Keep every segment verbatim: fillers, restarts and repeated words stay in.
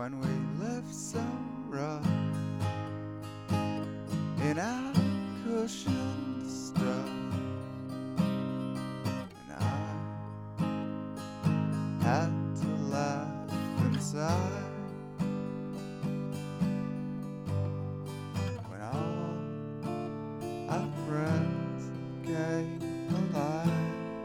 when we left some rock in our cushioned stuff, and I had to laugh inside when all our friends came alive.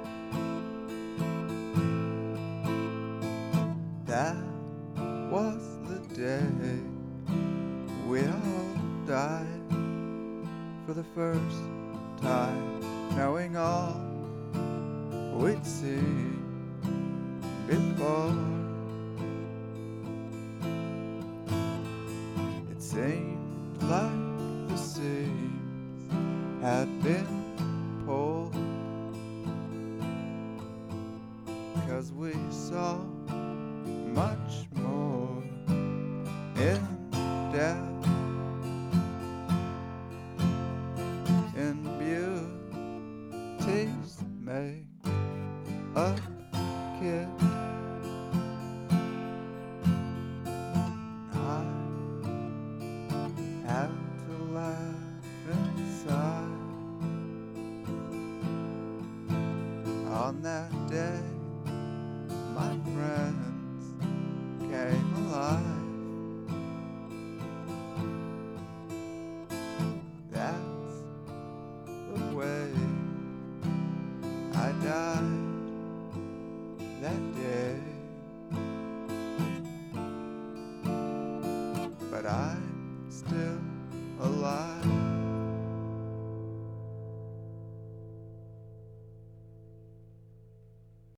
That was the day we all died for the first time, knowing all we'd seen before. It seemed like the seams had been pulled, 'cause we saw much more in depth in beauty's make a kid. I had to laugh inside on that day. My friends came alive. That's the way I died that day. But I'm still alive.